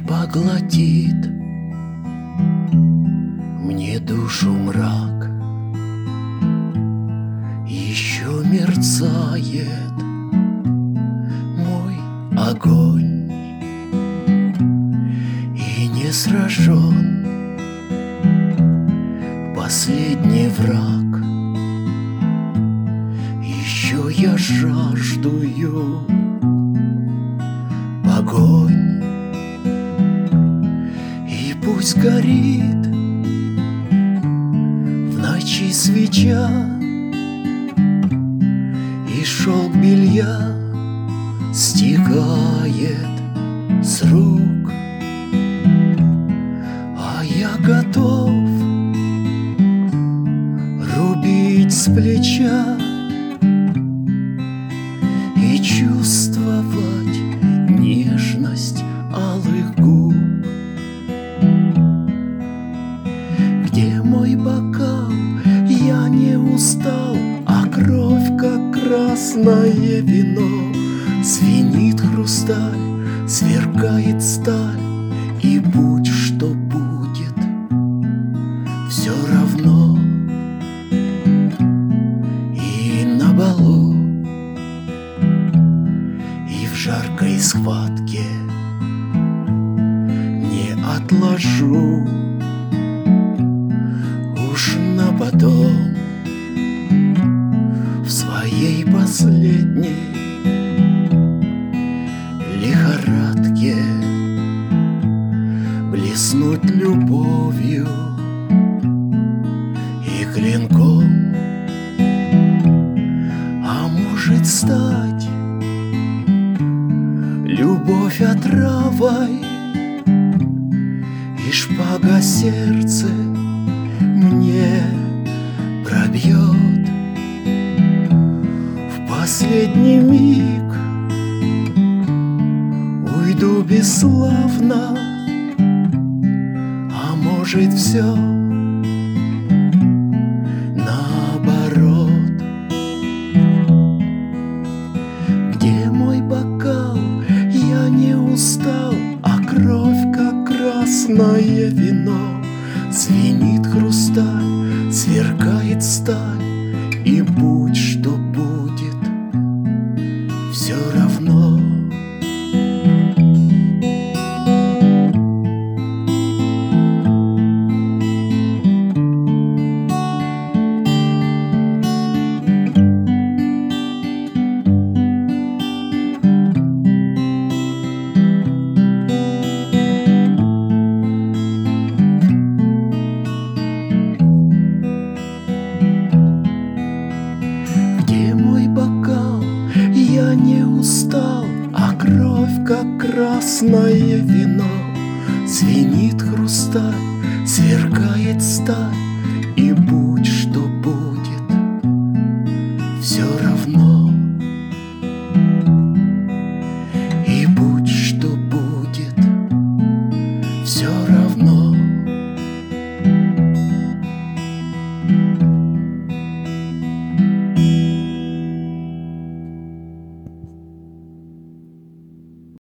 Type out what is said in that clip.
поглотит мне душу мрак. Еще мерцает мой огонь, и не сражен последний враг. Еще я жаждую огонь, и пусть горит в ночи свеча, и шелк белья стекает с рук, а я готов рубить с плеча и чувствовать нежность алых губ. Где мой бокал? Я не устал, а кровь, как красное вино. Звенит хрусталь, сверкает сталь, и будь что будет, все равно. И на балу, и в жаркой схватке не отложу уж на потом. В своей последней лихорадке блеснуть любовью и клинком, а может стать любовь отравой, и шпага сердце мне пробьет в последний миг. Уйду бесславно, а может все наоборот. Где мой бокал? Я не устал, а кровь, как красное вино. Звенит хрусталь, сверкает сталь, и будь что будет, все равно. Я не устал, а кровь, как красное вино. Звенит хрусталь, сверкает сталь, и будь что будет, все равно. И будь что будет, все равно.